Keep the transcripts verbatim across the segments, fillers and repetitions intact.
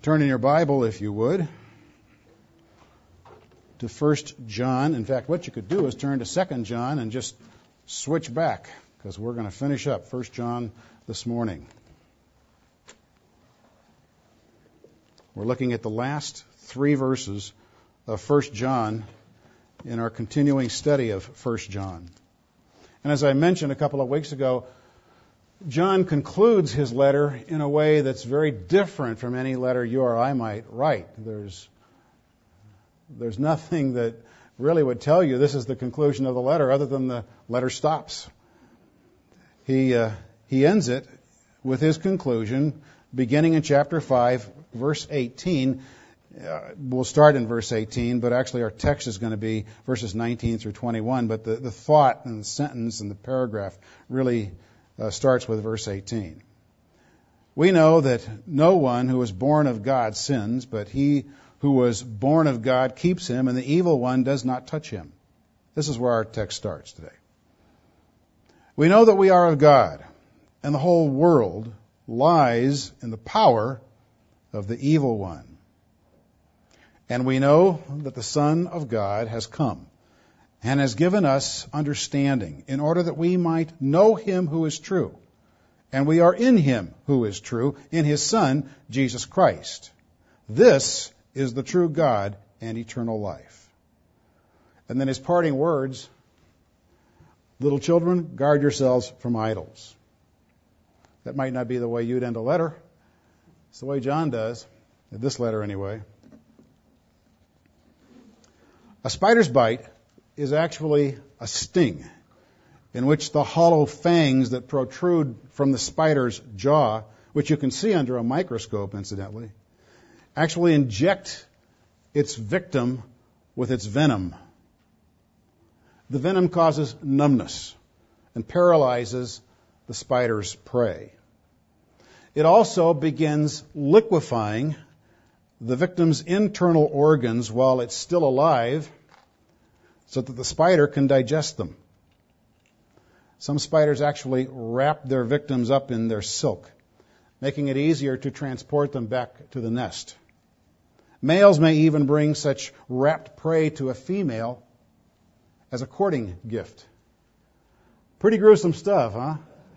Turn in your Bible, if you would, to First John. In fact, what you could do is turn to Second John and just switch back, because we're going to finish up First John this morning. We're looking at the last three verses of First John in our continuing study of First John. And as I mentioned a couple of weeks ago, John concludes his letter in a way that's very different from any letter you or I might write. There's, there's nothing that really would tell you this is the conclusion of the letter other than the letter stops. He, uh, he ends it with his conclusion beginning in chapter five, verse eighteen. Uh, we'll start in verse eighteen, but actually our text is going to be verses nineteen through twenty-one. But the, the thought and the sentence and the paragraph really uh, starts with verse eighteen. We know that no one who is born of God sins, but he who was born of God keeps him, and the evil one does not touch him. This is where our text starts today. We know that we are of God, and the whole world lies in the power of the evil one. And we know that the Son of God has come and has given us understanding in order that we might know him who is true. And we are in him who is true, in his Son, Jesus Christ. This is the true God and eternal life. And then his parting words, little children, guard yourselves from idols. That might not be the way you'd end a letter. It's the way John does, in this letter anyway. A spider's bite is actually a sting in which the hollow fangs that protrude from the spider's jaw, which you can see under a microscope, incidentally, actually inject its victim with its venom. The venom causes numbness and paralyzes the spider's prey. It also begins liquefying the victim's internal organs while it's still alive, so that the spider can digest them. Some spiders actually wrap their victims up in their silk, making it easier to transport them back to the nest. Males may even bring such wrapped prey to a female as a courting gift. Pretty gruesome stuff, huh?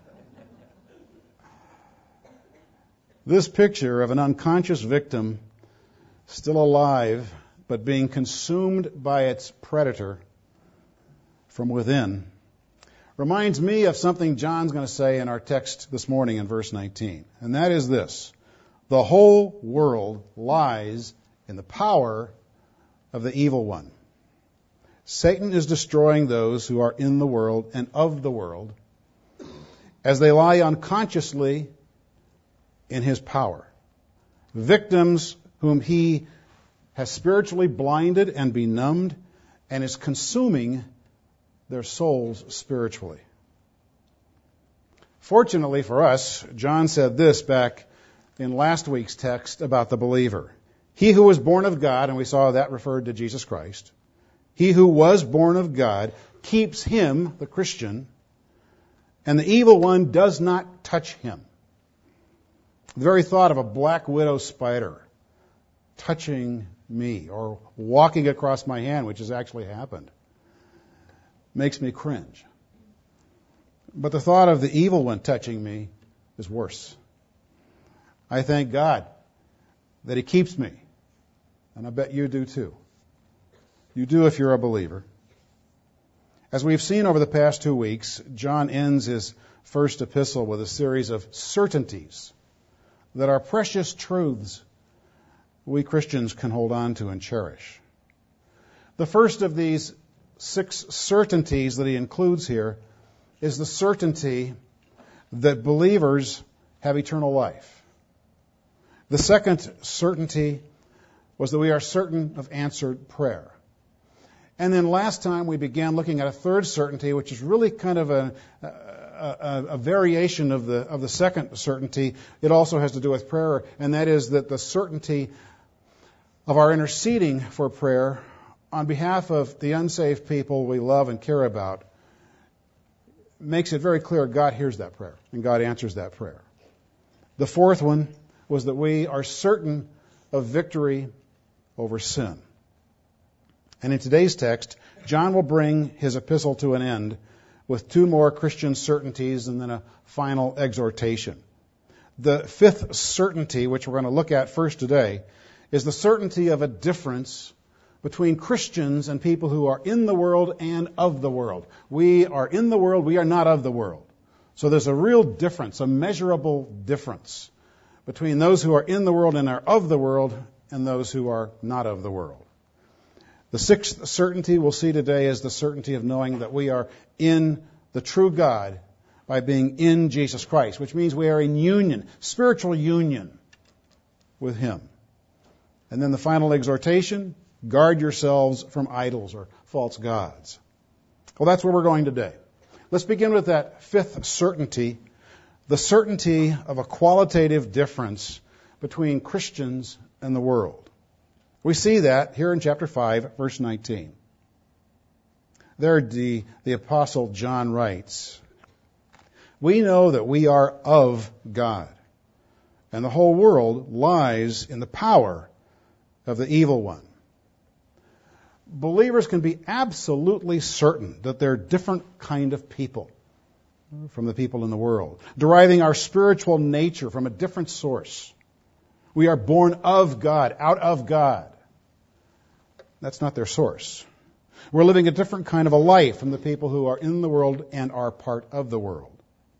This picture of an unconscious victim still alive but being consumed by its predator from within reminds me of something John's going to say in our text this morning in verse nineteen. And that is this: the whole world lies in the power of the evil one. Satan is destroying those who are in the world and of the world as they lie unconsciously in his power. Victims whom he has spiritually blinded and benumbed and is consuming their souls spiritually. Fortunately for us, John said this back in last week's text about the believer. He who was born of God, and we saw that referred to Jesus Christ, he who was born of God keeps him, the Christian, and the evil one does not touch him. The very thought of a black widow spider touching me or walking across my hand, which has actually happened, makes me cringe. But the thought of the evil one touching me is worse. I thank God that he keeps me, and I bet you do too. You do if you're a believer. As we've seen over the past two weeks, John ends his first epistle with a series of certainties that are precious truths we Christians can hold on to and cherish. The first of these six certainties that he includes here is the certainty that believers have eternal life. The second certainty was that we are certain of answered prayer. And then last time we began looking at a third certainty, which is really kind of a, a, a, a variation of the, of the second certainty. It also has to do with prayer, and that is that the certainty of our interceding for prayer on behalf of the unsaved people we love and care about makes it very clear God hears that prayer and God answers that prayer. The fourth one was that we are certain of victory over sin. And in today's text, John will bring his epistle to an end with two more Christian certainties and then a final exhortation. The fifth certainty, which we're going to look at first today, is the certainty of a difference between Christians and people who are in the world and of the world. We are in the world, we are not of the world. So there's a real difference, a measurable difference between those who are in the world and are of the world and those who are not of the world. The sixth certainty we'll see today is the certainty of knowing that we are in the true God by being in Jesus Christ, which means we are in union, spiritual union with Him. And then the final exhortation, guard yourselves from idols or false gods. Well, that's where we're going today. Let's begin with that fifth certainty, the certainty of a qualitative difference between Christians and the world. We see that here in chapter five, verse nineteen. There the, the Apostle John writes, "We know that we are of God, and the whole world lies in the power of the evil one." Believers can be absolutely certain that they're different kind of people from the people in the world, deriving our spiritual nature from a different source. We are born of God, out of God. That's not their source. We're living a different kind of a life from the people who are in the world and are part of the world.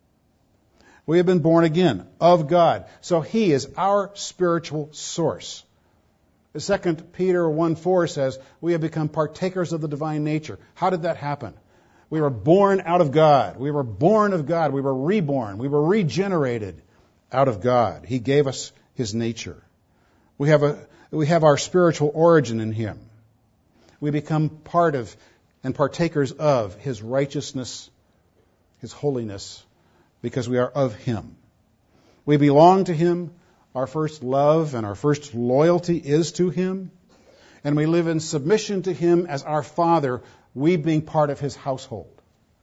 We have been born again of God. So He is our spiritual source. Second Peter one four says, we have become partakers of the divine nature. How did that happen? We were born out of God. We were born of God. We were reborn. We were regenerated out of God. He gave us His nature. We have a, we have our spiritual origin in Him. We become part of and partakers of His righteousness, His holiness, because we are of Him. We belong to Him. Our first love and our first loyalty is to Him. And we live in submission to Him as our Father, we being part of His household.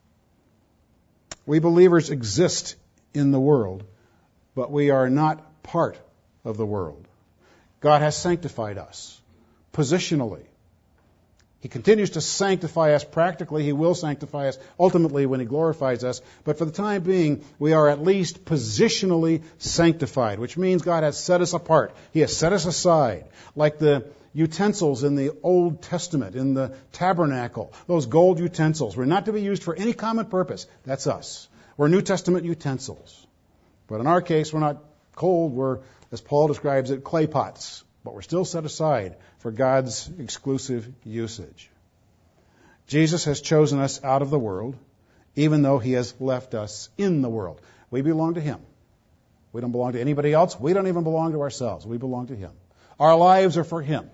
We believers exist in the world, but we are not part of the world. God has sanctified us positionally. He continues to sanctify us practically. He will sanctify us ultimately when He glorifies us. But for the time being, we are at least positionally sanctified, which means God has set us apart. He has set us aside, like the utensils in the Old Testament, in the tabernacle, those gold utensils were not to be used for any common purpose. That's us. We're New Testament utensils. But in our case, we're not cold. We're, as Paul describes it, clay pots. But we're still set aside for God's exclusive usage. Jesus has chosen us out of the world, even though He has left us in the world. We belong to Him. We don't belong to anybody else. We don't even belong to ourselves. We belong to Him. Our lives are for Him.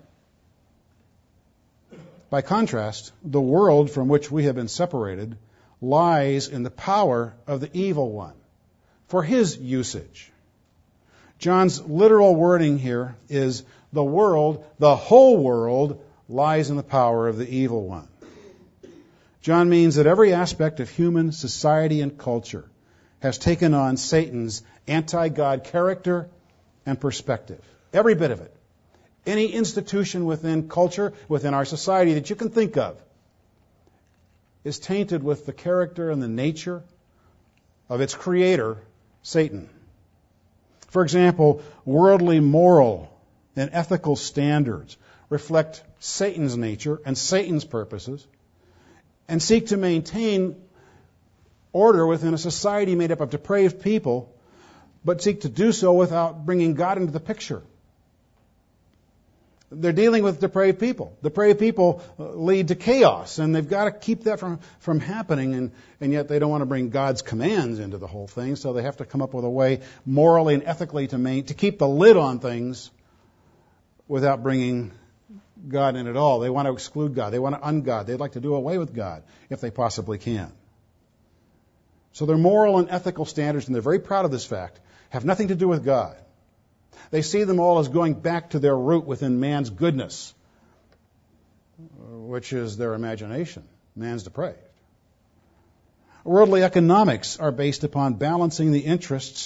By contrast, the world from which we have been separated lies in the power of the evil one for his usage. John's literal wording here is the world, the whole world, lies in the power of the evil one. John means that every aspect of human society and culture has taken on Satan's anti-God character and perspective. Every bit of it. Any institution within culture, within our society that you can think of, is tainted with the character and the nature of its creator, Satan. For example, worldly moral and ethical standards reflect Satan's nature and Satan's purposes and seek to maintain order within a society made up of depraved people, but seek to do so without bringing God into the picture. They're dealing with depraved people. Depraved people lead to chaos, and they've got to keep that from, from happening, and, and yet they don't want to bring God's commands into the whole thing, so they have to come up with a way morally and ethically to, main, to keep the lid on things without bringing God in at all. They want to exclude God. They want to ungod. They'd like to do away with God if they possibly can. So their moral and ethical standards, and they're very proud of this fact, have nothing to do with God. They see them all as going back to their root within man's goodness, which is their imagination. Man's depraved. Worldly economics are based upon balancing the interests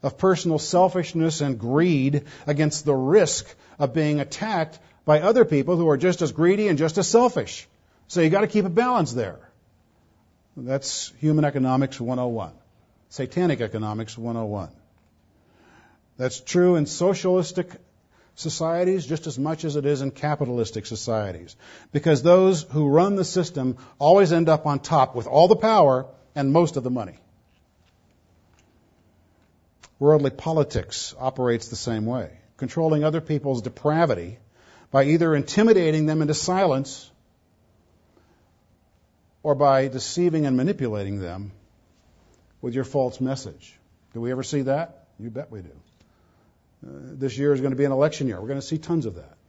of personal selfishness and greed against the risk of being attacked by other people who are just as greedy and just as selfish. So you've got to keep a balance there. That's Human Economics one oh one. Satanic Economics one oh one. That's true in socialistic societies just as much as it is in capitalistic societies. Because those who run the system always end up on top with all the power and most of the money. Worldly politics operates the same way, controlling other people's depravity by either intimidating them into silence or by deceiving and manipulating them with your false message. Do we ever see that? You bet we do. Uh, this year is going to be an election year. We're going to see tons of that.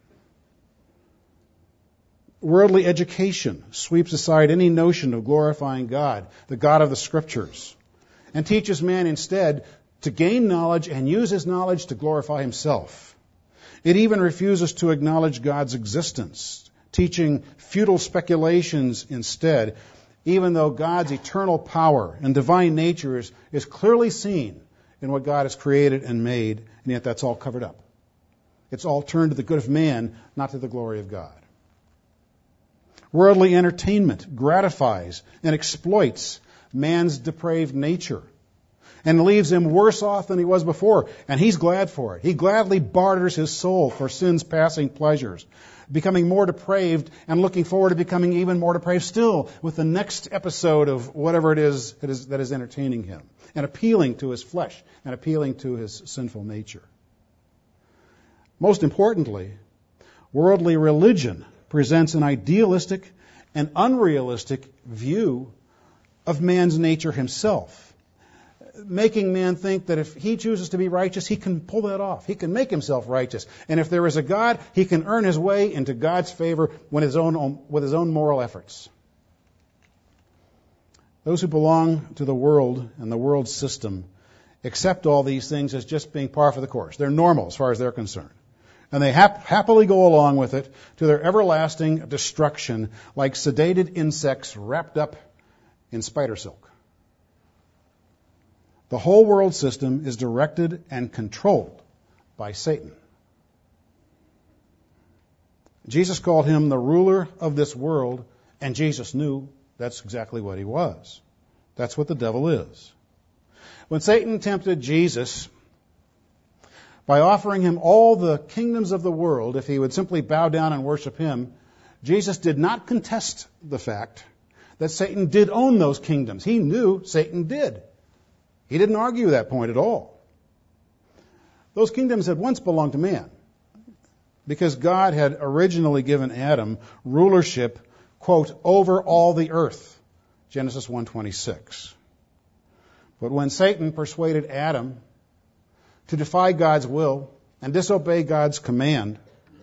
Worldly education sweeps aside any notion of glorifying God, the God of the Scriptures, and teaches man instead to gain knowledge and use his knowledge to glorify himself. It even refuses to acknowledge God's existence, teaching futile speculations instead, even though God's eternal power and divine nature is, is clearly seen in what God has created and made, and yet that's all covered up. It's all turned to the good of man, not to the glory of God. Worldly entertainment gratifies and exploits man's depraved nature and leaves him worse off than he was before, and he's glad for it. He gladly barters his soul for sin's passing pleasures, becoming more depraved and looking forward to becoming even more depraved still with the next episode of whatever it is that is, that is entertaining him and appealing to his flesh and appealing to his sinful nature. Most importantly, worldly religion presents an idealistic and unrealistic view of man's nature himself, making man think that if he chooses to be righteous, he can pull that off. He can make himself righteous. And if there is a God, he can earn his way into God's favor with his own, with his own moral efforts. Those who belong to the world and the world system accept all these things as just being par for the course. They're normal as far as they're concerned. And they hap- happily go along with it to their everlasting destruction like sedated insects wrapped up in spider silk. The whole world system is directed and controlled by Satan. Jesus called him the ruler of this world, and Jesus knew that's exactly what he was. That's what the devil is. When Satan tempted Jesus by offering him all the kingdoms of the world if he would simply bow down and worship him, Jesus did not contest the fact that Satan did own those kingdoms. He knew Satan did. He didn't argue that point at all. Those kingdoms had once belonged to man because God had originally given Adam rulership, quote, over all the earth, Genesis one twenty-six. But when Satan persuaded Adam to defy God's will and disobey God's command,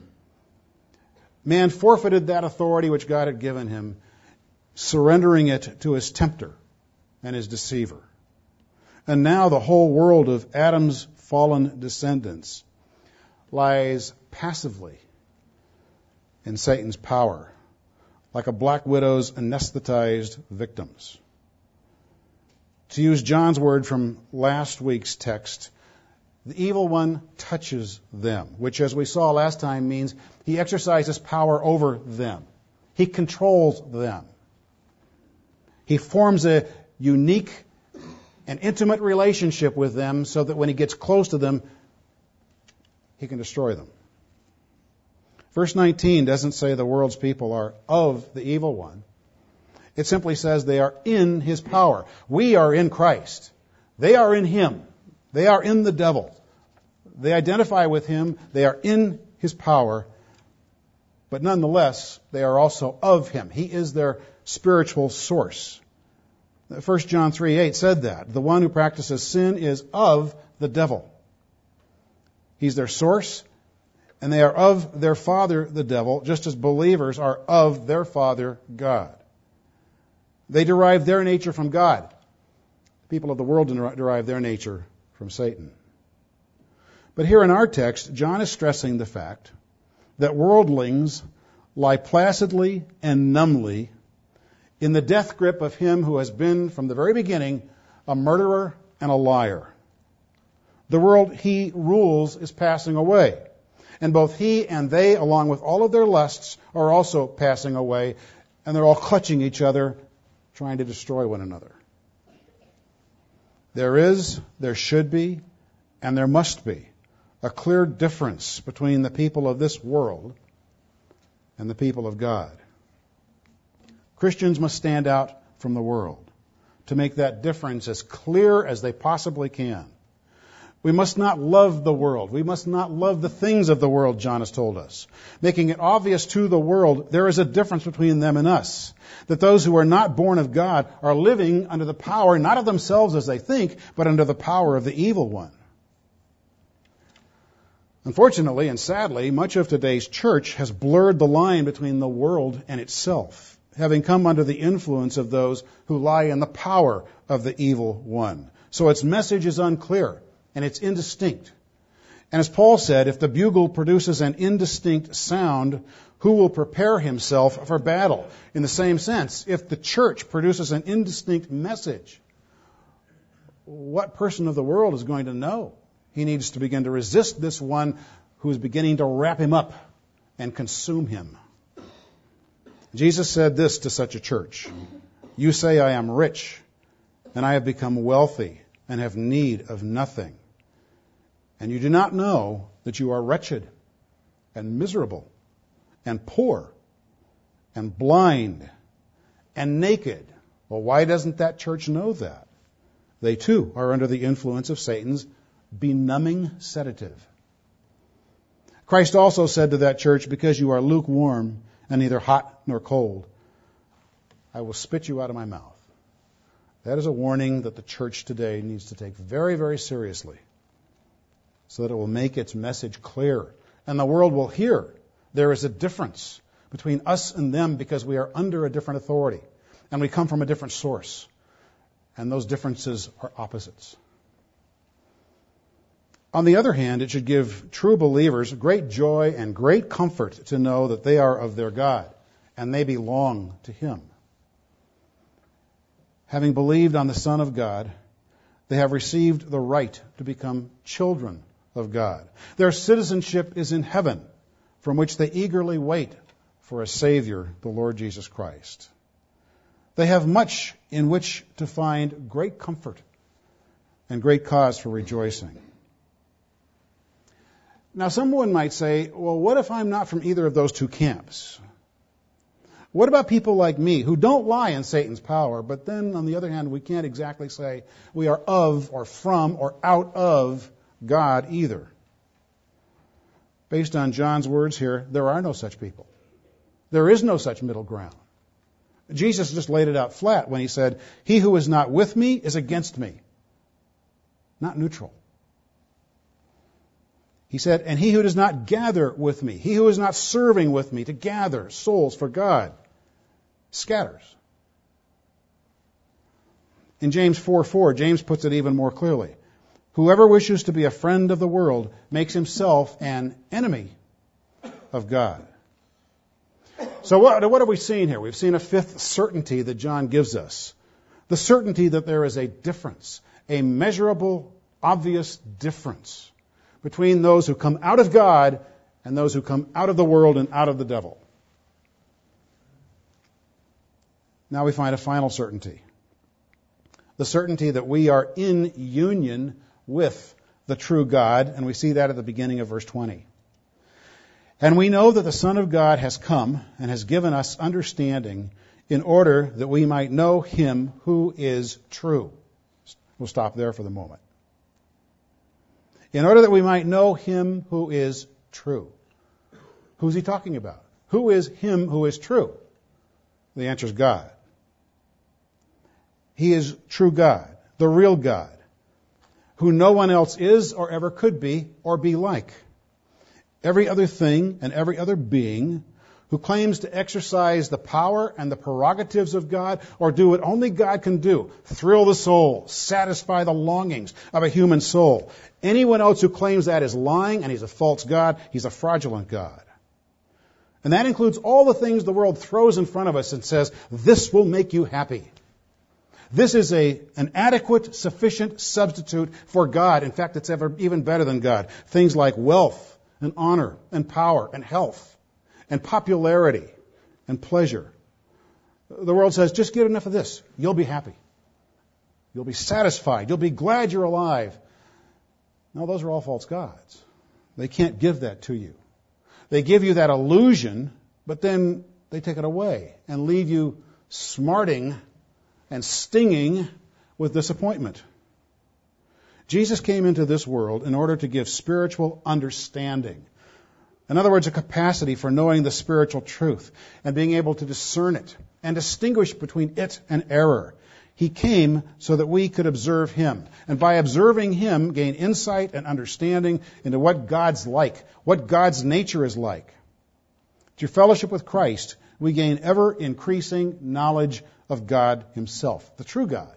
man forfeited that authority which God had given him, surrendering it to his tempter and his deceiver. And now the whole world of Adam's fallen descendants lies passively in Satan's power, like a black widow's anesthetized victims. To use John's word from last week's text, the evil one touches them, which, as we saw last time, means he exercises power over them. He controls them. He forms a unique and intimate relationship with them so that when he gets close to them, he can destroy them. Verse nineteen doesn't say the world's people are of the evil one. It simply says they are in his power. We are in Christ. They are in him. They are in the devil. They identify with him. They are in his power. But nonetheless, they are also of him. He is their spiritual source. First John three eight said that. The one who practices sin is of the devil. He's their source, and they are of their father, the devil, just as believers are of their father, God. They derive their nature from God. People of the world derive their nature from Satan. But here in our text, John is stressing the fact that worldlings lie placidly and numbly in the death grip of him who has been, from the very beginning, a murderer and a liar. The world he rules is passing away. And both he and they, along with all of their lusts, are also passing away. And they're all clutching each other, trying to destroy one another. There is, there should be, and there must be a clear difference between the people of this world and the people of God. Christians must stand out from the world to make that difference as clear as they possibly can. We must not love the world. We must not love the things of the world, John has told us, making it obvious to the world there is a difference between them and us, that those who are not born of God are living under the power, not of themselves as they think, but under the power of the evil one. Unfortunately and sadly, much of today's church has blurred the line between the world and itself, having come under the influence of those who lie in the power of the evil one. So its message is unclear. And it's indistinct. And as Paul said, if the bugle produces an indistinct sound, who will prepare himself for battle? In the same sense, if the church produces an indistinct message, what person of the world is going to know? He needs to begin to resist this one who is beginning to wrap him up and consume him. Jesus said this to such a church: "You say I am rich, and I have become wealthy, and have need of nothing. And you do not know that you are wretched and miserable and poor and blind and naked." Well, why doesn't that church know that? They too are under the influence of Satan's benumbing sedative. Christ also said to that church, "Because you are lukewarm and neither hot nor cold, I will spit you out of my mouth." That is a warning that the church today needs to take very, very seriously, so that it will make its message clear. And the world will hear there is a difference between us and them because we are under a different authority. And we come from a different source. And those differences are opposites. On the other hand, it should give true believers great joy and great comfort to know that they are of their God and they belong to Him. Having believed on the Son of God, they have received the right to become children of God. Their citizenship is in heaven, from which they eagerly wait for a Savior, the Lord Jesus Christ. They have much in which to find great comfort and great cause for rejoicing. Now, someone might say, well, what if I'm not from either of those two camps? What about people like me who don't lie in Satan's power, but then, on the other hand, we can't exactly say we are of or from or out of God either? Based on John's words here, there are no such people. There is no such middle ground. Jesus just laid it out flat when he said, "He who is not with me is against me." Not neutral. He said, "And he who does not gather with me, he who is not serving with me to gather souls for God, scatters." In James four four, James puts it even more clearly. "Whoever wishes to be a friend of the world makes himself an enemy of God." So what, what have we seen here? We've seen a fifth certainty that John gives us. The certainty that there is a difference, a measurable, obvious difference between those who come out of God and those who come out of the world and out of the devil. Now we find a final certainty. The certainty that we are in union with the true God, and we see that at the beginning of verse twenty. "And we know that the Son of God has come and has given us understanding in order that we might know Him who is true." We'll stop there for the moment. In order that we might know Him who is true. Who's he talking about? Who is Him who is true? The answer is God. He is true God, the real God, who no one else is or ever could be or be like. Every other thing and every other being who claims to exercise the power and the prerogatives of God or do what only God can do, thrill the soul, satisfy the longings of a human soul. Anyone else who claims that is lying, and he's a false God, he's a fraudulent God. And that includes all the things the world throws in front of us and says, this will make you happy. This is a, an adequate, sufficient substitute for God. In fact, it's ever, even better than God. Things like wealth and honor and power and health and popularity and pleasure. The world says, just get enough of this. You'll be happy. You'll be satisfied. You'll be glad you're alive. No, those are all false gods. They can't give that to you. They give you that illusion, but then they take it away and leave you smarting and stinging with disappointment. Jesus came into this world in order to give spiritual understanding. In other words, a capacity for knowing the spiritual truth and being able to discern it and distinguish between it and error. He came so that we could observe Him, and by observing Him, gain insight and understanding into what God's like, what God's nature is like. Through fellowship with Christ, we gain ever-increasing knowledge of God Himself, the true God.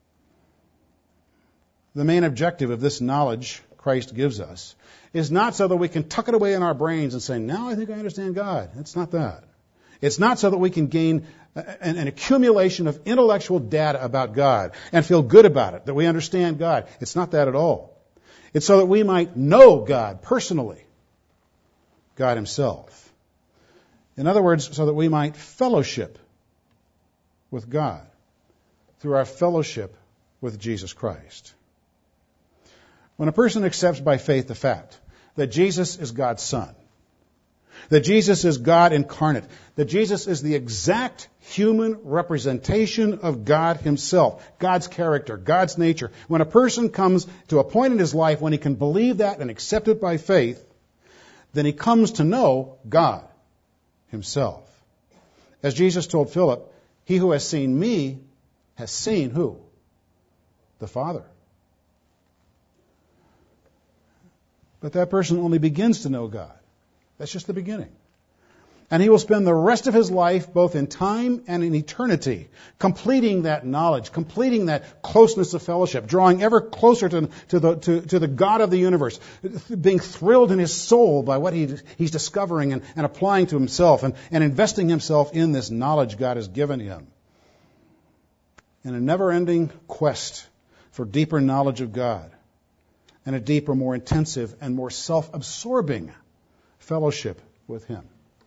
The main objective of this knowledge Christ gives us is not so that we can tuck it away in our brains and say, now I think I understand God. It's not that. It's not so that we can gain an, an accumulation of intellectual data about God and feel good about it, that we understand God. It's not that at all. It's so that we might know God personally, God Himself. In other words, so that we might fellowship with God through our fellowship with Jesus Christ. When a person accepts by faith the fact that Jesus is God's Son, that Jesus is God incarnate, that Jesus is the exact human representation of God Himself, God's character, God's nature. When a person comes to a point in his life when he can believe that and accept it by faith, then he comes to know God Himself. As Jesus told Philip, he who has seen me has seen who? The Father. But that person only begins to know God. That's just the beginning. And he will spend the rest of his life, both in time and in eternity, completing that knowledge, completing that closeness of fellowship, drawing ever closer to, to, the, to, to the God of the universe, being thrilled in his soul by what he, he's discovering and, and applying to himself and, and investing himself in this knowledge God has given him. In a never-ending quest for deeper knowledge of God and a deeper, more intensive, and more self-absorbing fellowship with Him.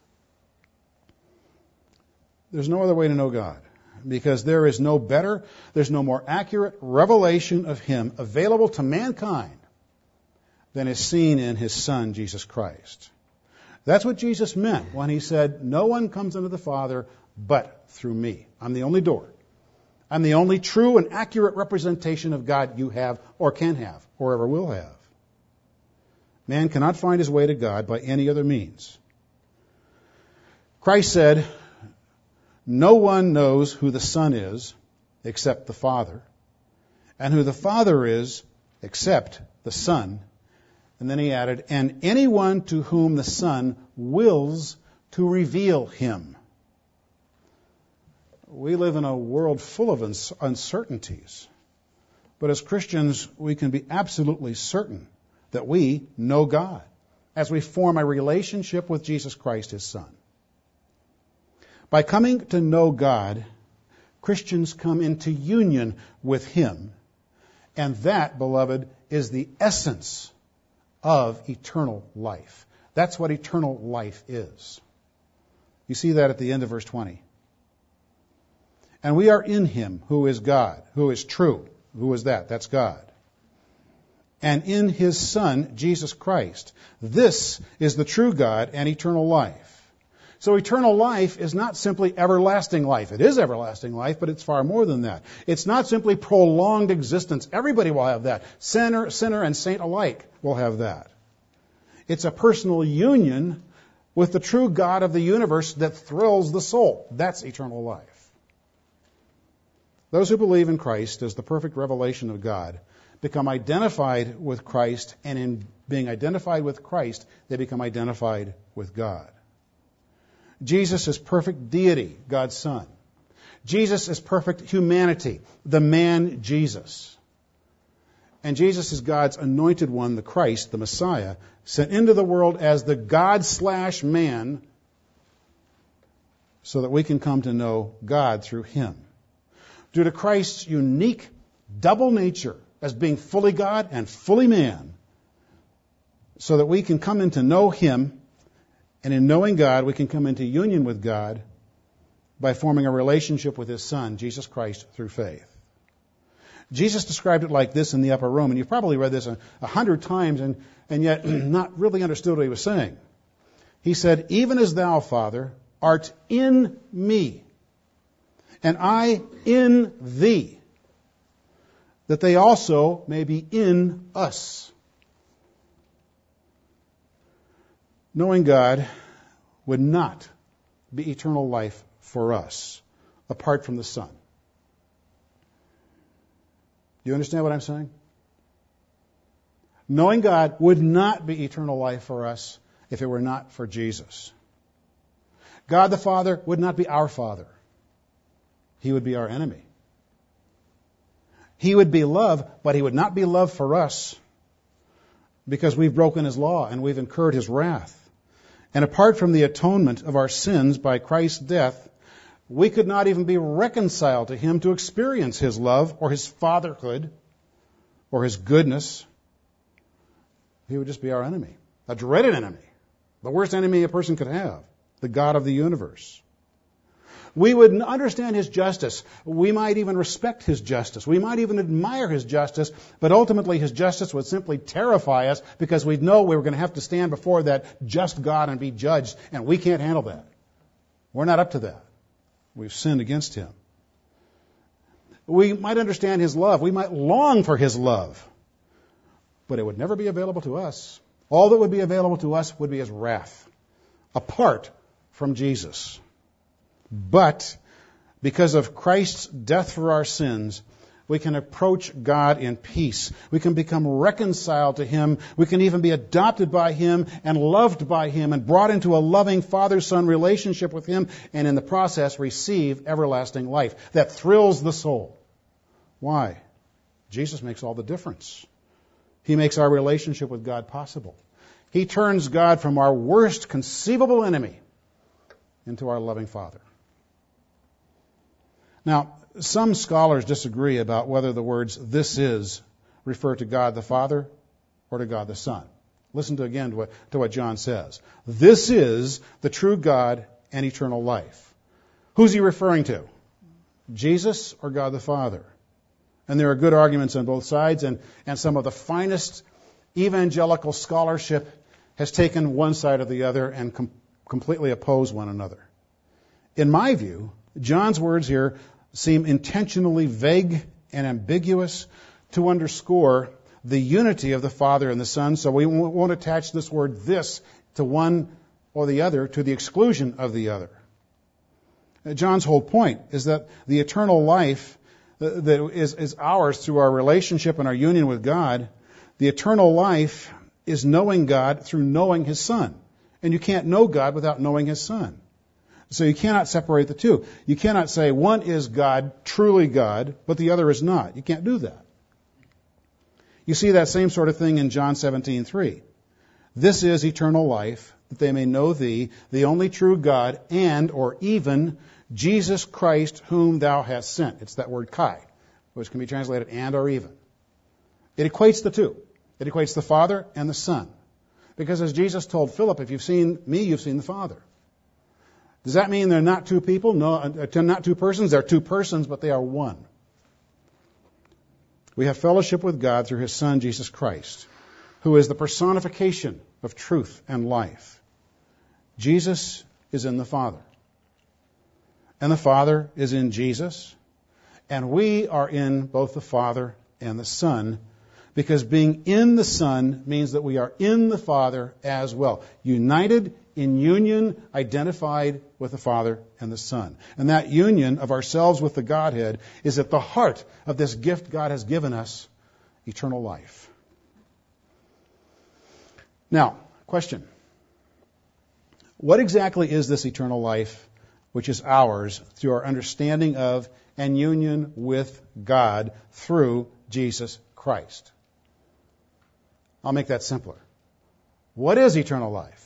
There's no other way to know God, because there is no better, there's no more accurate revelation of Him available to mankind than is seen in His Son, Jesus Christ. That's what Jesus meant when He said, no one comes unto the Father but through me. I'm the only door. I'm the only true and accurate representation of God you have or can have or ever will have. Man cannot find his way to God by any other means. Christ said, no one knows who the Son is except the Father, and who the Father is except the Son. And then He added, and anyone to whom the Son wills to reveal Him. We live in a world full of uncertainties. But as Christians, we can be absolutely certain that we know God as we form a relationship with Jesus Christ, His Son. By coming to know God, Christians come into union with Him. And that, beloved, is the essence of eternal life. That's what eternal life is. You see that at the end of verse twenty. And we are in Him who is God, who is true. Who is that? That's God. And in His Son, Jesus Christ. This is the true God and eternal life. So eternal life is not simply everlasting life. It is everlasting life, but it's far more than that. It's not simply prolonged existence. Everybody will have that. Sinner, sinner and saint alike will have that. It's a personal union with the true God of the universe that thrills the soul. That's eternal life. Those who believe in Christ as the perfect revelation of God become identified with Christ, and in being identified with Christ, they become identified with God. Jesus is perfect deity, God's Son. Jesus is perfect humanity, the man Jesus. And Jesus is God's anointed one, the Christ, the Messiah, sent into the world as the God slash man so that we can come to know God through Him. due to Christ's unique double nature as being fully God and fully man, so that we can come in to know Him, and in knowing God, we can come into union with God by forming a relationship with His Son, Jesus Christ, through faith. Jesus described it like this in the upper room, and you've probably read this a, a hundred times and, and yet not really understood what He was saying. He said, "Even as thou, Father, art in me, and I in thee, that they also may be in us." Knowing God would not be eternal life for us apart from the Son. Do you understand what I'm saying? Knowing God would not be eternal life for us if it were not for Jesus. God the Father would not be our Father. He would be our enemy. He would be love, but He would not be love for us because we've broken His law and we've incurred His wrath. And apart from the atonement of our sins by Christ's death, we could not even be reconciled to Him to experience His love or His fatherhood or His goodness. He would just be our enemy, a dreaded enemy, the worst enemy a person could have, the God of the universe. We would understand His justice. We might even respect His justice. We might even admire His justice, but ultimately His justice would simply terrify us because we'd know we were going to have to stand before that just God and be judged, and we can't handle that. We're not up to that. We've sinned against Him. We might understand His love. We might long for His love, but it would never be available to us. All that would be available to us would be His wrath, apart from Jesus. But because of Christ's death for our sins, we can approach God in peace. We can become reconciled to Him. We can even be adopted by Him and loved by Him and brought into a loving father-son relationship with Him, and in the process receive everlasting life that thrills the soul. Why? Jesus makes all the difference. He makes our relationship with God possible. He turns God from our worst conceivable enemy into our loving Father. Now, some scholars disagree about whether the words "this is" refer to God the Father or to God the Son. Listen to again to what, to what John says. This is the true God and eternal life. Who's he referring to? Jesus or God the Father? And there are good arguments on both sides, and, and some of the finest evangelical scholarship has taken one side or the other and com- completely oppose one another. In my view, John's words here seem intentionally vague and ambiguous to underscore the unity of the Father and the Son, so we won't attach this word "this" to one or the other to the exclusion of the other. John's whole point is that the eternal life that is, is ours through our relationship and our union with God, the eternal life is knowing God through knowing His Son. And you can't know God without knowing His Son. So you cannot separate the two. You cannot say one is God, truly God, but the other is not. You can't do that. You see that same sort of thing in John seventeen three. This is eternal life, that they may know Thee, the only true God, and, or even, Jesus Christ, whom Thou hast sent. It's that word Kai, which can be translated and or even. It equates the two. It equates the Father and the Son. Because as Jesus told Philip, if you've seen me, you've seen the Father. Does that mean they're not two people? No, not two persons. They're two persons, but they are one. We have fellowship with God through His Son, Jesus Christ, who is the personification of truth and life. Jesus is in the Father. And the Father is in Jesus. And we are in both the Father and the Son, because being in the Son means that we are in the Father as well. United in union, identified with the Father and the Son. And that union of ourselves with the Godhead is at the heart of this gift God has given us, eternal life. Now, question. What exactly is this eternal life which is ours through our understanding of and union with God through Jesus Christ? I'll make that simpler. What is eternal life?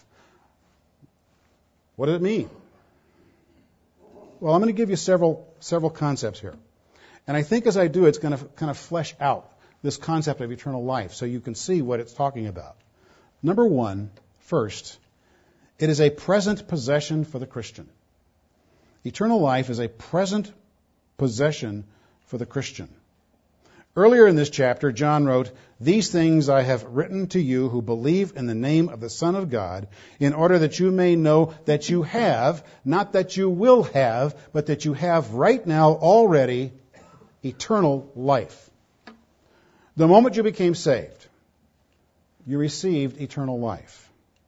What does it mean? Well, I'm going to give you several several concepts here. And I think as I do, it's going to kind of flesh out this concept of eternal life so you can see what it's talking about. Number one, first, it is a present possession for the Christian. Eternal life is a present possession for the Christian. Earlier in this chapter, John wrote, "These things I have written to you who believe in the name of the Son of God, in order that you may know that you have, not that you will have, but that you have right now already eternal life." The moment you became saved, you received eternal life.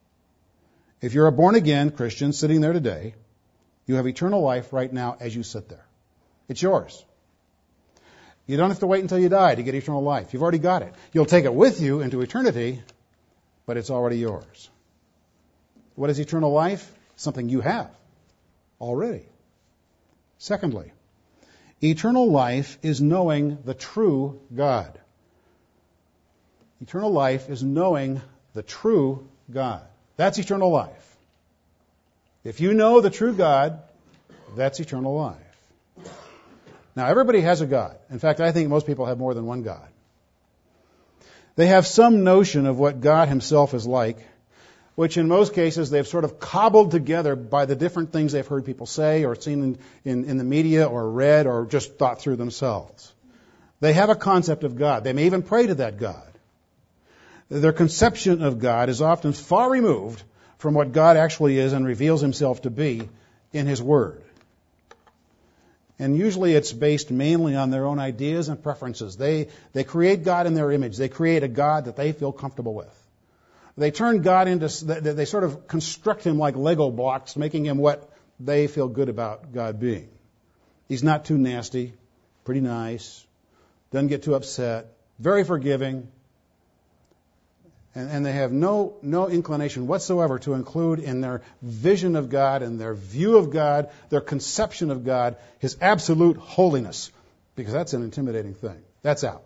If you're a born-again Christian sitting there today, you have eternal life right now as you sit there. It's yours. You don't have to wait until you die to get eternal life. You've already got it. You'll take it with you into eternity, but it's already yours. What is eternal life? Something you have already. Secondly, eternal life is knowing the true God. Eternal life is knowing the true God. That's eternal life. If you know the true God, that's eternal life. Now, everybody has a God. In fact, I think most people have more than one God. They have some notion of what God himself is like, which in most cases they've sort of cobbled together by the different things they've heard people say or seen in, in, in the media or read or just thought through themselves. They have a concept of God. They may even pray to that God. Their conception of God is often far removed from what God actually is and reveals himself to be in his Word. And usually it's based mainly on their own ideas and preferences. They, they create God in their image. They create a God that they feel comfortable with. They turn God into, they sort of construct him like Lego blocks, making him what they feel good about God being. He's not too nasty, pretty nice, doesn't get too upset, very forgiving. And, and they have no, no inclination whatsoever to include in their vision of God and their view of God, their conception of God, his absolute holiness. Because that's an intimidating thing. That's out.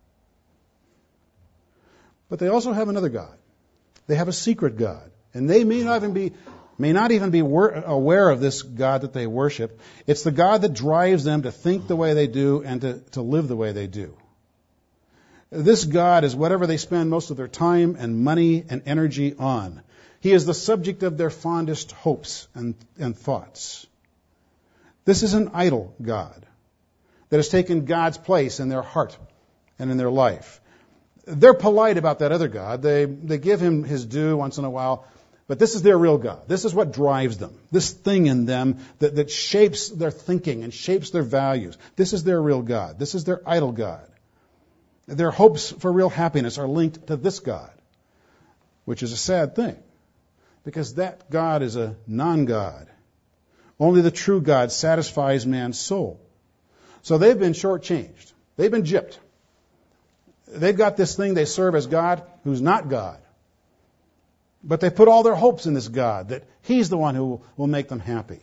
But they also have another God. They have a secret God. And they may not even be, may not even be aware of this God that they worship. It's the God that drives them to think the way they do and to, to live the way they do. This God is whatever they spend most of their time and money and energy on. He is the subject of their fondest hopes and, and thoughts. This is an idol God that has taken God's place in their heart and in their life. They're polite about that other God. They, they give him his due once in a while. But this is their real God. This is what drives them. This thing in them that, that shapes their thinking and shapes their values. This is their real God. This is their idol God. Their hopes for real happiness are linked to this God, which is a sad thing, because that God is a non-God. Only the true God satisfies man's soul. So they've been shortchanged. They've been gypped. They've got this thing they serve as God who's not God. But they put all their hopes in this God, that he's the one who will make them happy.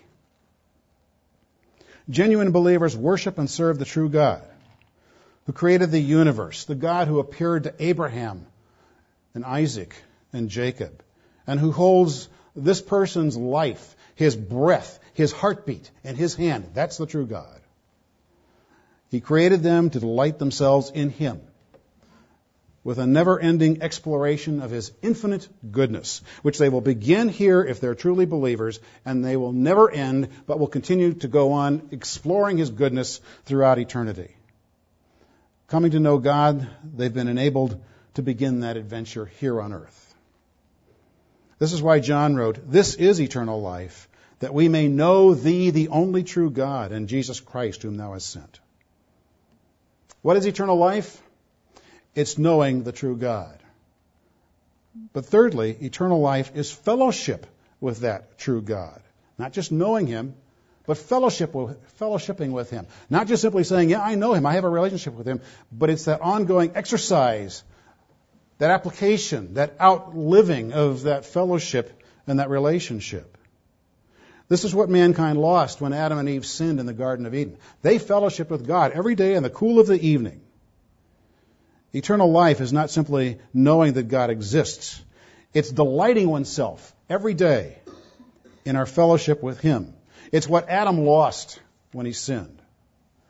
Genuine believers worship and serve the true God, who created the universe, the God who appeared to Abraham and Isaac and Jacob, and who holds this person's life, his breath, his heartbeat in his hand. That's the true God. He created them to delight themselves in him, with a never-ending exploration of his infinite goodness, which they will begin here if they're truly believers, and they will never end, but will continue to go on exploring his goodness throughout eternity. Coming to know God, they've been enabled to begin that adventure here on earth. This is why John wrote, "This is eternal life, that we may know thee, the only true God, and Jesus Christ, whom thou hast sent." What is eternal life? It's knowing the true God. But thirdly, eternal life is fellowship with that true God. Not just knowing him, but fellowship with, fellowshipping with him. Not just simply saying, yeah, I know him, I have a relationship with him, but it's that ongoing exercise, that application, that outliving of that fellowship and that relationship. This is what mankind lost when Adam and Eve sinned in the Garden of Eden. They fellowshiped with God every day in the cool of the evening. Eternal life is not simply knowing that God exists. It's delighting oneself every day in our fellowship with him. It's what Adam lost when he sinned.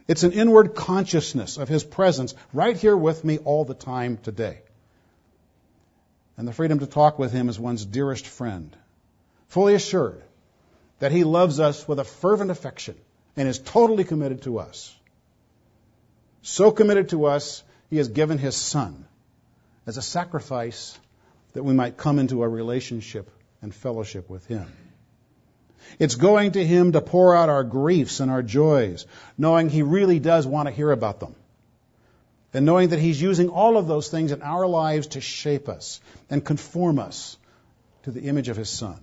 It's an inward consciousness of His presence right here with me all the time today. And the freedom to talk with Him as one's dearest friend, fully assured that He loves us with a fervent affection and is totally committed to us. So committed to us, He has given His Son as a sacrifice that we might come into a relationship and fellowship with Him. It's going to Him to pour out our griefs and our joys, knowing He really does want to hear about them. And knowing that He's using all of those things in our lives to shape us and conform us to the image of His Son.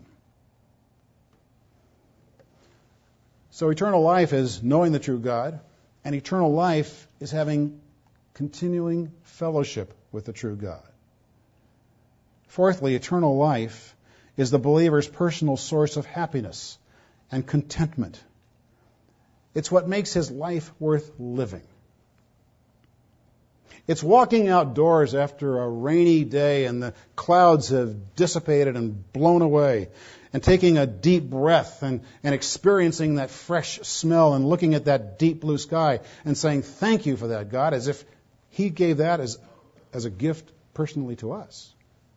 So eternal life is knowing the true God, and eternal life is having continuing fellowship with the true God. Fourthly, eternal life is the believer's personal source of happiness and contentment. It's what makes his life worth living. It's walking outdoors after a rainy day and the clouds have dissipated and blown away, and taking a deep breath and, and experiencing that fresh smell and looking at that deep blue sky and saying, thank you for that, God, as if He gave that as, as a gift personally to us.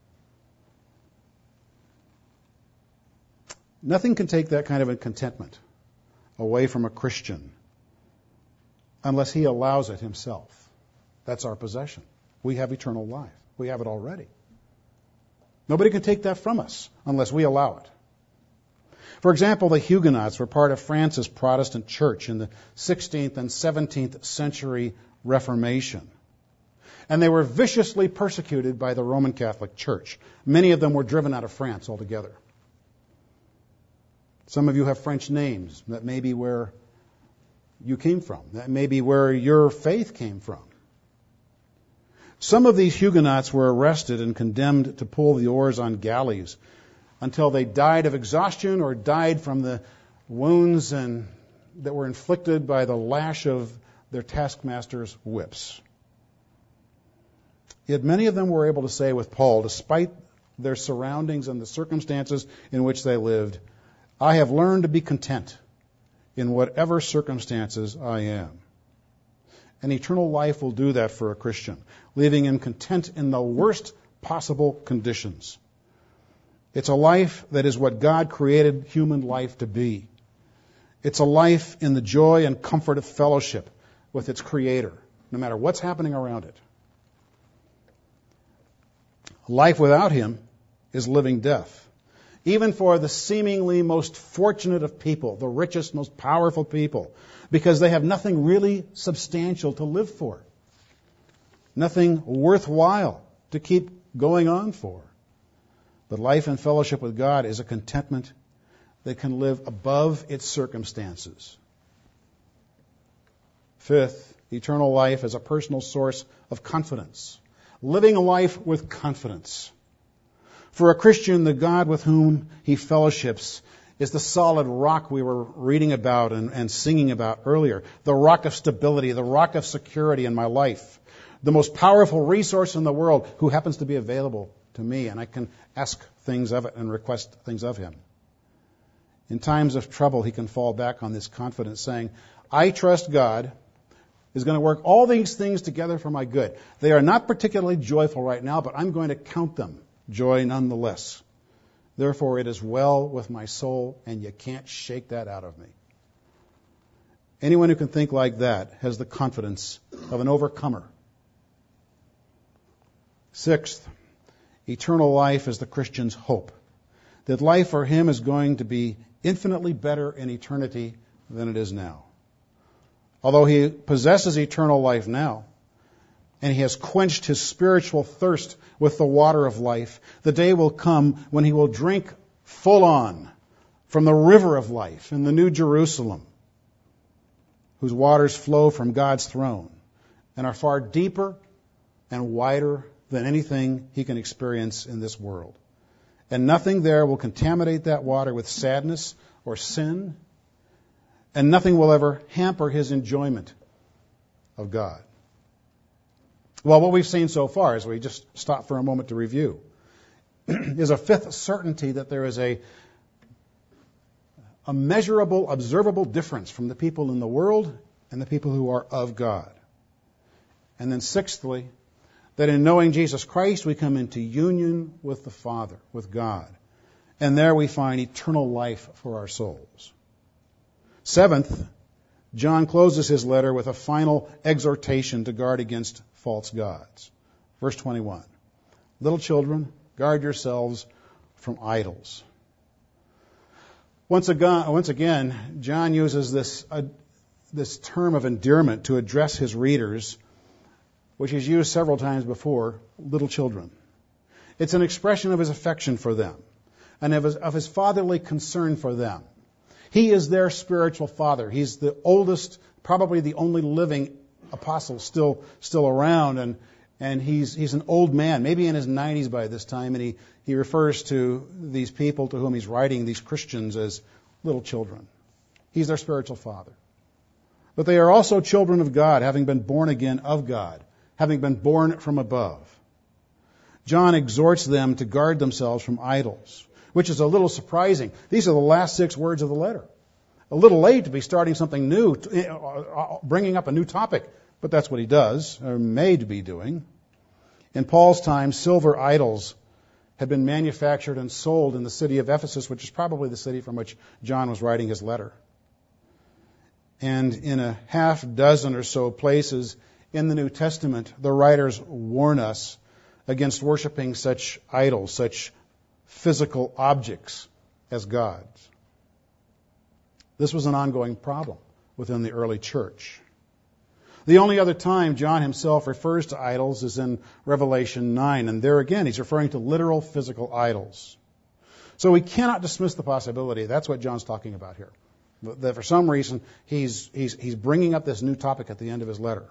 Nothing can take that kind of a contentment away from a Christian unless he allows it himself. That's our possession. We have eternal life. We have it already. Nobody can take that from us unless we allow it. For example, the Huguenots were part of France's Protestant church in the sixteenth and seventeenth century Reformation. And they were viciously persecuted by the Roman Catholic Church. Many of them were driven out of France altogether. Some of you have French names. That may be where you came from. That may be where your faith came from. Some of these Huguenots were arrested and condemned to pull the oars on galleys until they died of exhaustion or died from the wounds and that were inflicted by the lash of their taskmasters' whips. Yet many of them were able to say with Paul, despite their surroundings and the circumstances in which they lived, I have learned to be content in whatever circumstances I am. And eternal life will do that for a Christian, leaving him content in the worst possible conditions. It's a life that is what God created human life to be. It's a life in the joy and comfort of fellowship with its Creator, no matter what's happening around it. Life without Him is living death. Even for the seemingly most fortunate of people, the richest, most powerful people, because they have nothing really substantial to live for, nothing worthwhile to keep going on for. But life in fellowship with God is a contentment that can live above its circumstances. Fifth, eternal life is a personal source of confidence. Living a life with confidence. For a Christian, the God with whom he fellowships is the solid rock we were reading about and, and singing about earlier. The rock of stability, the rock of security in my life. The most powerful resource in the world who happens to be available to me, and I can ask things of it and request things of Him. In times of trouble, he can fall back on this confidence, saying, I trust God is going to work all these things together for my good. They are not particularly joyful right now, but I'm going to count them joy nonetheless. Therefore, it is well with my soul, and you can't shake that out of me. Anyone who can think like that has the confidence of an overcomer. Sixth, eternal life is the Christian's hope. That life for him is going to be infinitely better in eternity than it is now. Although he possesses eternal life now, and he has quenched his spiritual thirst with the water of life, the day will come when he will drink full on from the river of life in the New Jerusalem, whose waters flow from God's throne and are far deeper and wider than anything he can experience in this world. And nothing there will contaminate that water with sadness or sin, and nothing will ever hamper his enjoyment of God. Well, what we've seen so far, as we just stop for a moment to review, is a fifth certainty that there is a, a measurable, observable difference from the people in the world and the people who are of God. And then sixthly, that in knowing Jesus Christ, we come into union with the Father, with God. And there we find eternal life for our souls. Seventh, John closes his letter with a final exhortation to guard against false gods. Verse twenty-one. Little children, guard yourselves from idols. Once again, once again John uses this, uh, this term of endearment to address his readers, which he's used several times before, little children. It's an expression of his affection for them and of his, of his fatherly concern for them. He is their spiritual father. He's the oldest, probably the only living apostle still still around, and and he's he's an old man, maybe in his nineties by this time, and he, he refers to these people to whom he's writing, these Christians, as little children. He's their spiritual father. But they are also children of God, having been born again of God, having been born from above. John exhorts them to guard themselves from idols, which is a little surprising. These are the last six words of the letter. A little late to be starting something new, bringing up a new topic, but that's what he does, or made to be doing. In Paul's time, silver idols had been manufactured and sold in the city of Ephesus, which is probably the city from which John was writing his letter. And in a half dozen or so places in the New Testament, the writers warn us against worshiping such idols, such physical objects as gods. This was an ongoing problem within the early church. The only other time John himself refers to idols is in Revelation nine, and there again he's referring to literal physical idols. So we cannot dismiss the possibility, that's what John's talking about here, that for some reason he's, he's, he's bringing up this new topic at the end of his letter.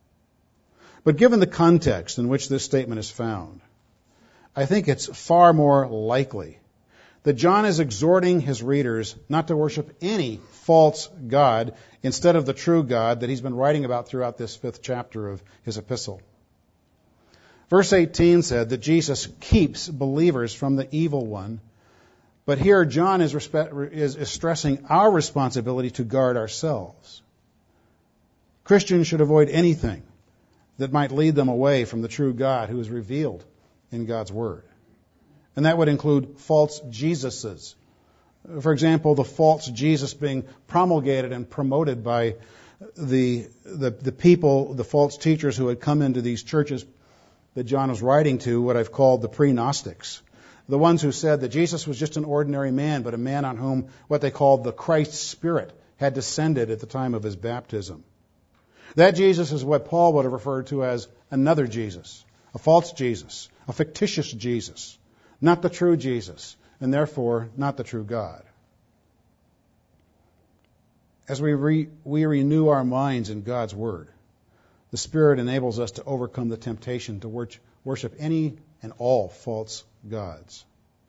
But given the context in which this statement is found, I think it's far more likely that John is exhorting his readers not to worship any false god instead of the true God that he's been writing about throughout this fifth chapter of his epistle. Verse eighteen said that Jesus keeps believers from the evil one, but here John is, respe- is, is stressing our responsibility to guard ourselves. Christians should avoid anything that might lead them away from the true God who is revealed in God's Word. And that would include false Jesuses. For example, the false Jesus being promulgated and promoted by the, the, the people, the false teachers who had come into these churches that John was writing to, what I've called the pre-Gnostics. The ones who said that Jesus was just an ordinary man, but a man on whom what they called the Christ Spirit had descended at the time of his baptism. That Jesus is what Paul would have referred to as another Jesus, a false Jesus, a fictitious Jesus, not the true Jesus, and therefore not the true God. As we, re, we renew our minds in God's Word, the Spirit enables us to overcome the temptation to wor- worship any and all false gods.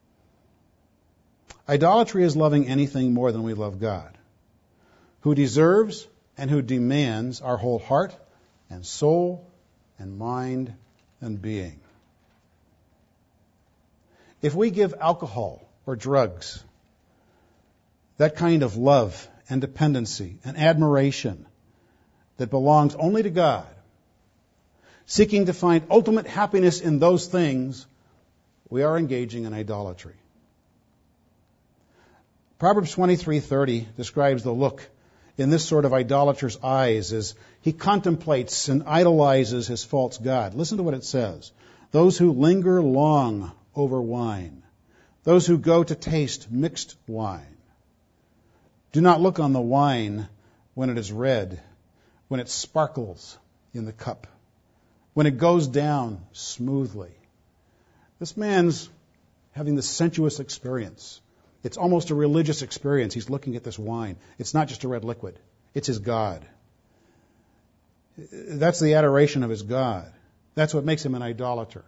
Idolatry is loving anything more than we love God, who deserves and who demands our whole heart and soul and mind and being. If we give alcohol or drugs that kind of love and dependency and admiration that belongs only to God, seeking to find ultimate happiness in those things, we are engaging in idolatry. Proverbs twenty-three thirty describes the look in this sort of idolater's eyes as he contemplates and idolizes his false god. Listen to what it says. Those who linger long over wine, those who go to taste mixed wine. Do not look on the wine when it is red, when it sparkles in the cup, when it goes down smoothly. This man's having this sensuous experience. It's almost a religious experience. He's looking at this wine. It's not just a red liquid. It's his God. That's the adoration of his God. That's what makes him an idolater.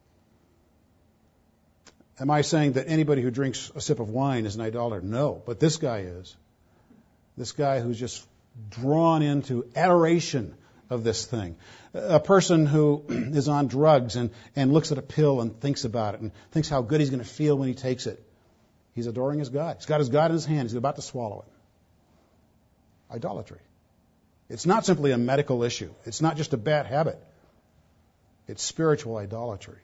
Am I saying that anybody who drinks a sip of wine is an idolater? No, but this guy is. This guy who's just drawn into adoration of this thing. A person who is on drugs and, and looks at a pill and thinks about it and thinks how good he's going to feel when he takes it. He's adoring his God. He's got his God in his hand. He's about to swallow it. Idolatry. It's not simply a medical issue. It's not just a bad habit. It's spiritual idolatry.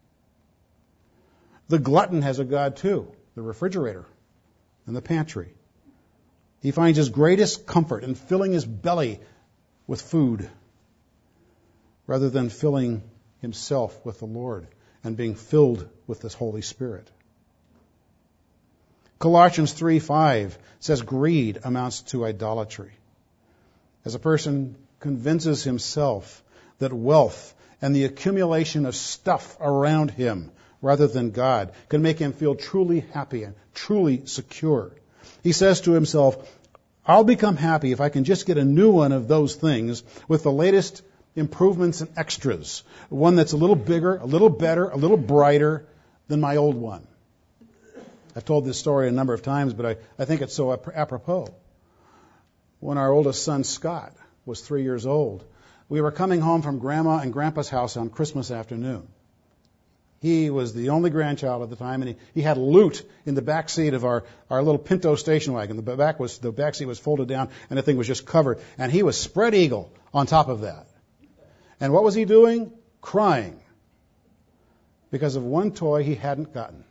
The glutton has a god too, the refrigerator and the pantry. He finds his greatest comfort in filling his belly with food rather than filling himself with the Lord and being filled with this Holy Spirit. Colossians three five says greed amounts to idolatry. As a person convinces himself that wealth and the accumulation of stuff around him rather than God can make him feel truly happy and truly secure. He says to himself, I'll become happy if I can just get a new one of those things with the latest improvements and extras. One that's a little bigger, a little better, a little brighter than my old one. I've told this story a number of times, but I, I think it's so apropos. When our oldest son, Scott, was three years old, we were coming home from Grandma and Grandpa's house on Christmas afternoon. He was the only grandchild at the time, and he, he had loot in the back seat of our, our little Pinto station wagon. The back was the back seat was folded down, and the thing was just covered. And he was spread eagle on top of that. And what was he doing? Crying because of one toy he hadn't gotten.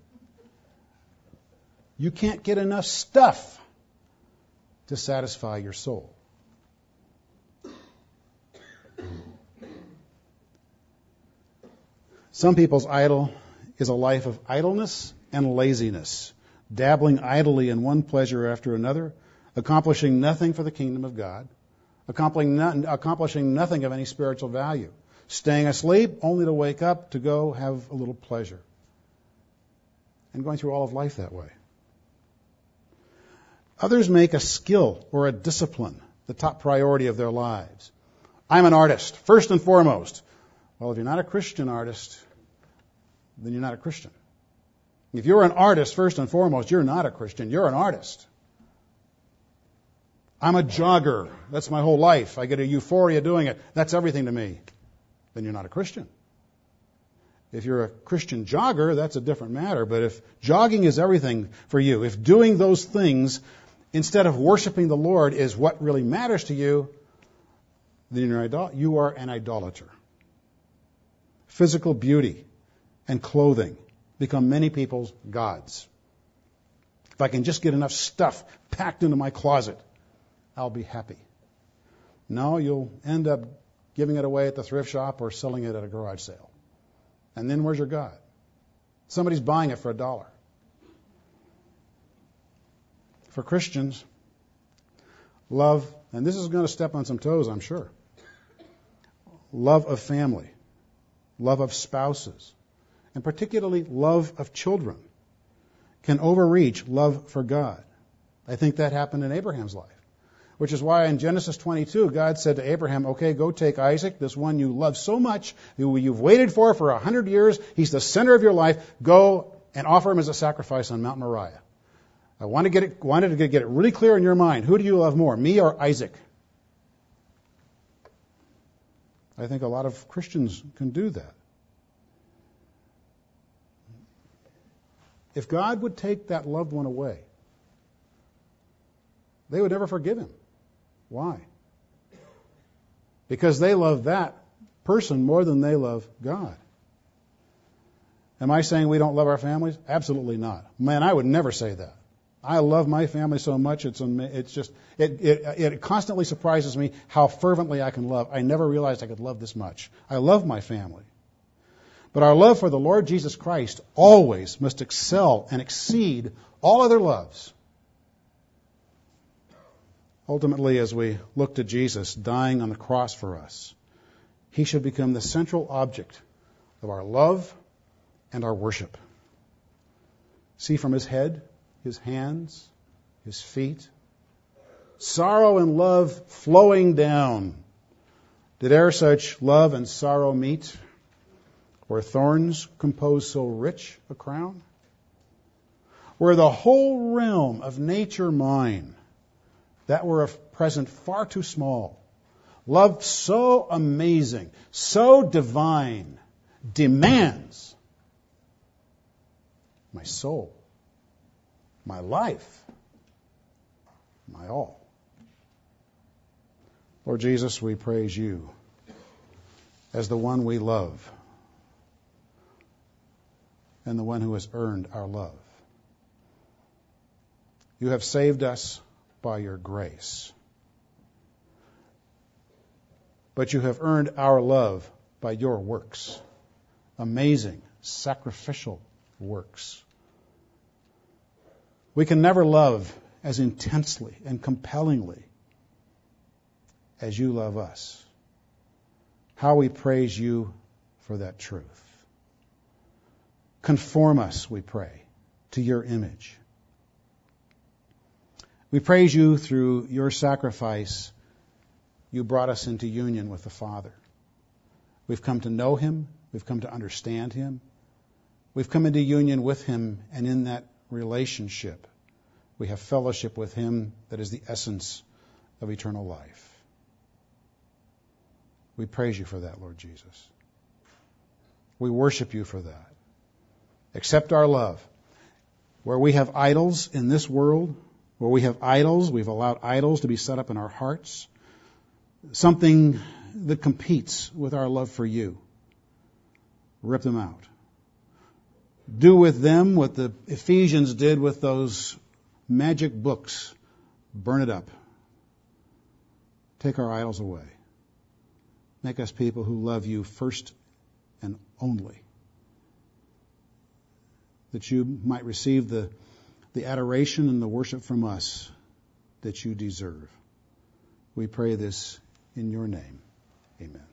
You can't get enough stuff to satisfy your soul. Some people's idol is a life of idleness and laziness, dabbling idly in one pleasure after another, accomplishing nothing for the kingdom of God, accomplishing, not, accomplishing nothing of any spiritual value, staying asleep only to wake up to go have a little pleasure, and going through all of life that way. Others make a skill or a discipline the top priority of their lives. I'm an artist, first and foremost. Well, if you're not a Christian artist, then you're not a Christian. If you're an artist, first and foremost, you're not a Christian. You're an artist. I'm a jogger. That's my whole life. I get a euphoria doing it. That's everything to me. Then you're not a Christian. If you're a Christian jogger, that's a different matter. But if jogging is everything for you, if doing those things instead of worshiping the Lord is what really matters to you, then you're idol- you are an idolater. Physical beauty and clothing become many people's gods. If I can just get enough stuff packed into my closet, I'll be happy. No, you'll end up giving it away at the thrift shop or selling it at a garage sale. And then where's your God? Somebody's buying it for a dollar. For Christians, love, and this is going to step on some toes, I'm sure. Love of family, love of spouses, and particularly love of children can overreach love for God. I think that happened in Abraham's life, which is why in Genesis twenty-two, God said to Abraham, okay, go take Isaac, this one you love so much, who you've waited for for a hundred years, he's the center of your life, go and offer him as a sacrifice on Mount Moriah. I want to get it, wanted to get it really clear in your mind. Who do you love more, me or Isaac? I think a lot of Christians can do that. If God would take that loved one away, they would never forgive him. Why? Because they love that person more than they love God. Am I saying we don't love our families? Absolutely not. Man, I would never say that. I love my family so much, it's it's just, it, it, it constantly surprises me how fervently I can love. I never realized I could love this much. I love my family. But our love for the Lord Jesus Christ always must excel and exceed all other loves. Ultimately, as we look to Jesus dying on the cross for us, he should become the central object of our love and our worship. See from his head, his hands, his feet, sorrow and love flowing down. Did e'er such love and sorrow meet, or thorns compose so rich a crown? Were the whole realm of nature mine, that were of present far too small, love so amazing, so divine, demands my soul, my life, my all. Lord Jesus, we praise you as the one we love and the one who has earned our love. You have saved us by your grace, but you have earned our love by your works, amazing, sacrificial works. We can never love as intensely and compellingly as you love us. How we praise you for that truth. Conform us, we pray, to your image. We praise you through your sacrifice. You brought us into union with the Father. We've come to know him. We've come to understand him. We've come into union with him, and in that relationship, we have fellowship with him that is the essence of eternal life. We praise you for that, Lord Jesus. We worship you for that. Accept our love. Where we have idols in this world, where we have idols, we've allowed idols to be set up in our hearts, something that competes with our love for you. Rip them out. Do with them what the Ephesians did with those magic books. Burn it up. Take our idols away. Make us people who love you first and only. That you might receive the, the adoration and the worship from us that you deserve. We pray this in your name. Amen.